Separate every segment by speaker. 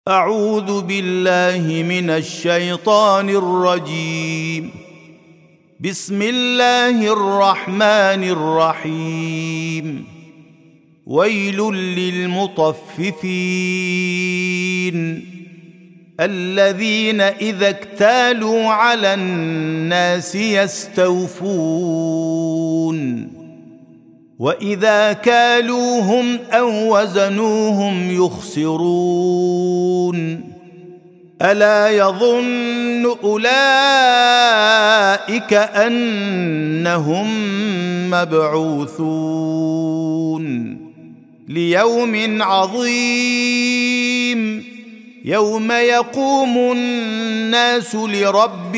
Speaker 1: أعوذ بالله من الشيطان الرجيم. بسم الله الرحمن الرحيم. ويل للمطففين الذين إذا اكتالوا على الناس يستوفون وإذا كالوهم أو وزنوهم يخسرون. ألا يظن أولئك أنهم مبعوثون ليوم عظيم يوم يقوم الناس لرب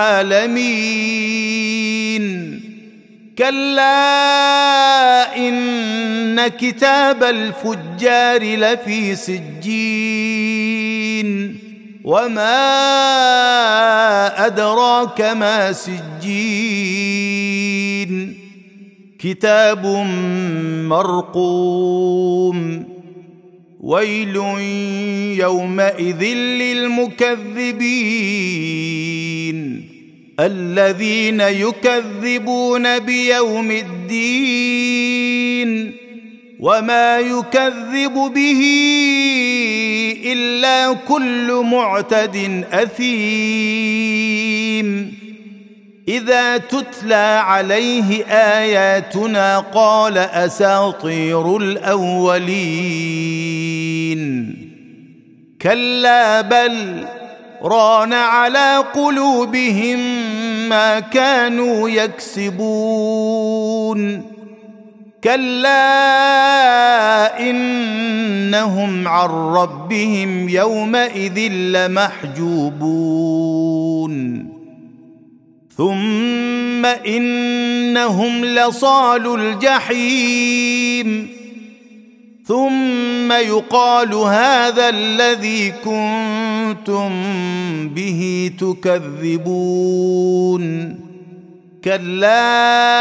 Speaker 1: العالمين. كلا إن كتاب الفجار لفي سجين وما أدراك ما سجين كتاب مرقوم. ويل يومئذ للمكذبين الذين يكذبون بيوم الدين وما يكذب به إلا كل معتد أثيم. إذا تتلى عليه آياتنا قال أساطير الأولين. كلا بل ران على قلوبهم ما كانوا يكسبون. كلا إنهم عن ربهم يومئذ لمحجوبون. ثم إنهم لصالو الجحيم ثم يقال هذا الذي كنتم به تكذبون. كلا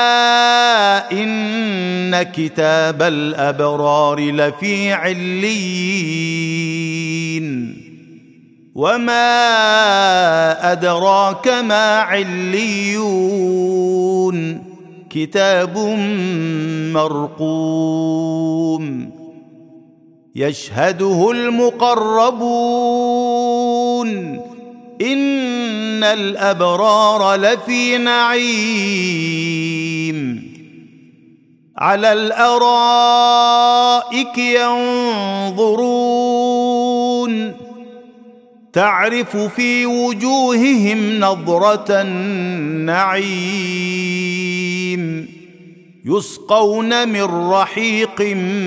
Speaker 1: إن كتاب الأبرار لفي عليين وما أدراك ما عليون كتاب مرقوم يشهده المقربون. إن الأبرار لفي نعيم على الأرائك ينظرون تعرف في وجوههم نضرة النعيم يسقون من رحيق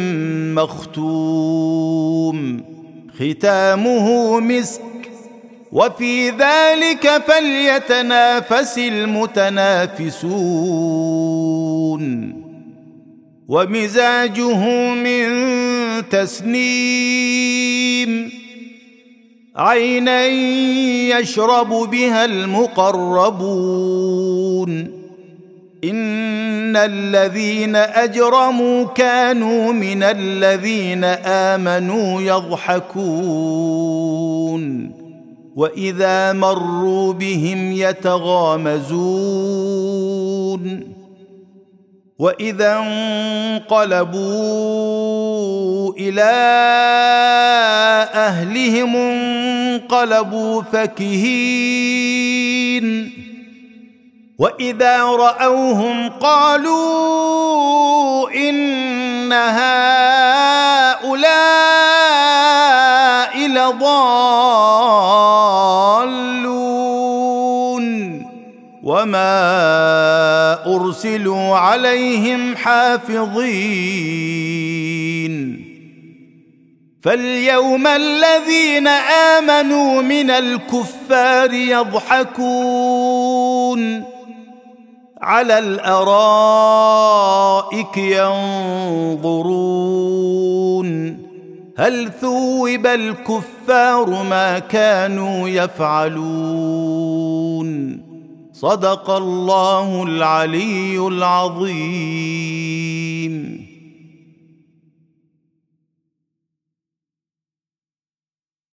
Speaker 1: مختوم ختامه مسك وفي ذلك فليتنافس المتنافسون. ومزاجه من تسنيم عينا يشرب بها المقربون. إن الذين أجرموا كانوا من الذين آمنوا يضحكون وإذا مروا بهم يتغامزون. وإذا انقلبوا إلى أهلهم انقلبوا فكهين. وإذا رأوهم قالوا إن هؤلاء لضالون وما أرسلوا عليهم حافظين. فاليوم الذين آمنوا من الكفار يضحكون على الأرائك ينظرون هل ثوب الكفار ما كانوا يفعلون. صدق الله العلي العظيم.